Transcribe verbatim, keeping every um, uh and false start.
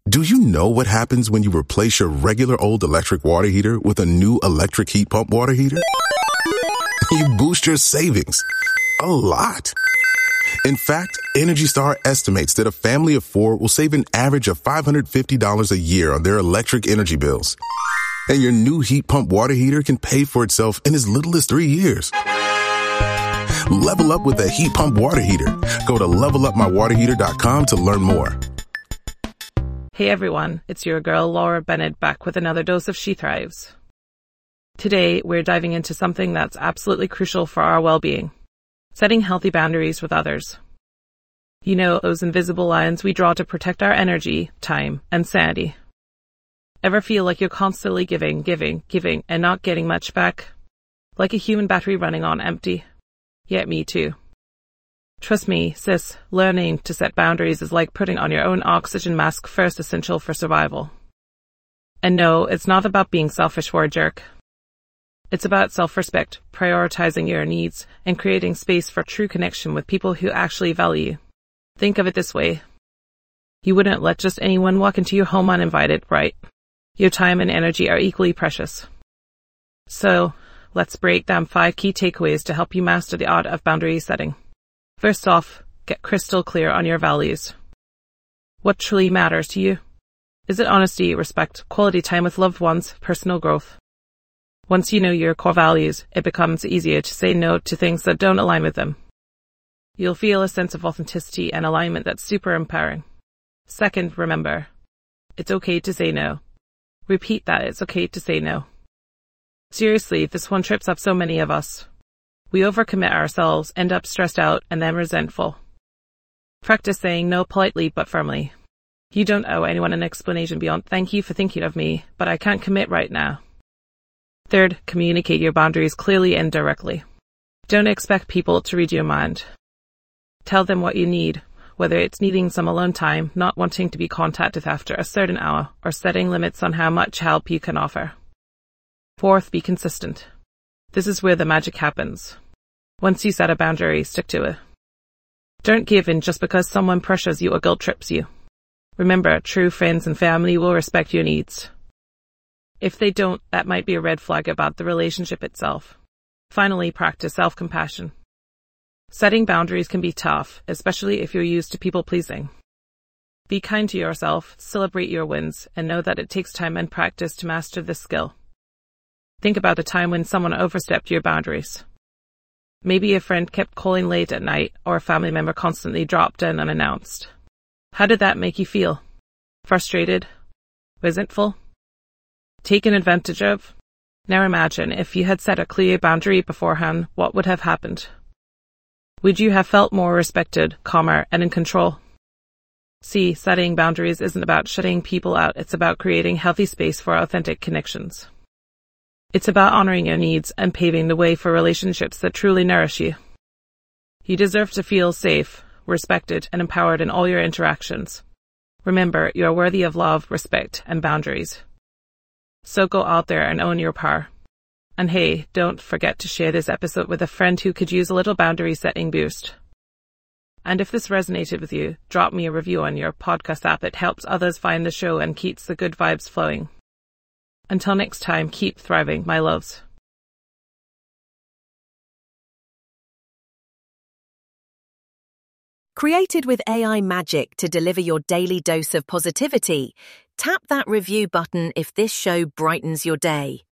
Do you know what happens when you replace your regular old electric water heater with a new electric heat pump water heater? You boost your savings a lot. In fact, Energy Star estimates that a family of four will save an average of five hundred fifty dollars a year on their electric energy bills. And your new heat pump water heater can pay for itself in as little as three years. Level up with a heat pump water heater. Go to level up my water heater dot com to learn more. Hey everyone, it's your girl Laura Bennett back with another dose of She Thrives. Today, we're diving into something that's absolutely crucial for our well-being. Setting healthy boundaries with others. You know, those invisible lines we draw to protect our energy, time, and sanity. Ever feel like you're constantly giving, giving, giving, and not getting much back? Like a human battery running on empty? Yeah, me too. Trust me, sis, learning to set boundaries is like putting on your own oxygen mask first essential for survival. And no, it's not about being selfish or a jerk. It's about self-respect, prioritizing your needs, and creating space for true connection with people who actually value you. Think of it this way. You wouldn't let just anyone walk into your home uninvited, right? Your time and energy are equally precious. So, let's break down five key takeaways to help you master the art of boundary setting. First off, get crystal clear on your values. What truly matters to you? Is it honesty, respect, quality time with loved ones, personal growth? Once you know your core values, it becomes easier to say no to things that don't align with them. You'll feel a sense of authenticity and alignment that's super empowering. Second, remember, it's okay to say no. Repeat that, it's okay to say no. Seriously, this one trips up so many of us. We overcommit ourselves, end up stressed out, and then resentful. Practice saying no politely but firmly. You don't owe anyone an explanation beyond thank you for thinking of me, but I can't commit right now. Third, communicate your boundaries clearly and directly. Don't expect people to read your mind. Tell them what you need, whether it's needing some alone time, not wanting to be contacted after a certain hour, or setting limits on how much help you can offer. Fourth, be consistent. This is where the magic happens. Once you set a boundary, stick to it. Don't give in just because someone pressures you or guilt trips you. Remember, true friends and family will respect your needs. If they don't, that might be a red flag about the relationship itself. Finally, practice self-compassion. Setting boundaries can be tough, especially if you're used to people-pleasing. Be kind to yourself, celebrate your wins, and know that it takes time and practice to master this skill. Think about a time when someone overstepped your boundaries. Maybe a friend kept calling late at night, or a family member constantly dropped in unannounced. How did that make you feel? Frustrated? Resentful? Taken advantage of? Now imagine if you had set a clear boundary beforehand, what would have happened? Would you have felt more respected, calmer, and in control? See, setting boundaries isn't about shutting people out, it's about creating healthy space for authentic connections. It's about honoring your needs and paving the way for relationships that truly nourish you. You deserve to feel safe, respected, and empowered in all your interactions. Remember, you are worthy of love, respect, and boundaries. So go out there and own your power. And hey, don't forget to share this episode with a friend who could use a little boundary setting boost. And if this resonated with you, drop me a review on your podcast app. It helps others find the show and keeps the good vibes flowing. Until next time, keep thriving, my loves. Created with A I magic to deliver your daily dose of positivity, tap that review button if this show brightens your day.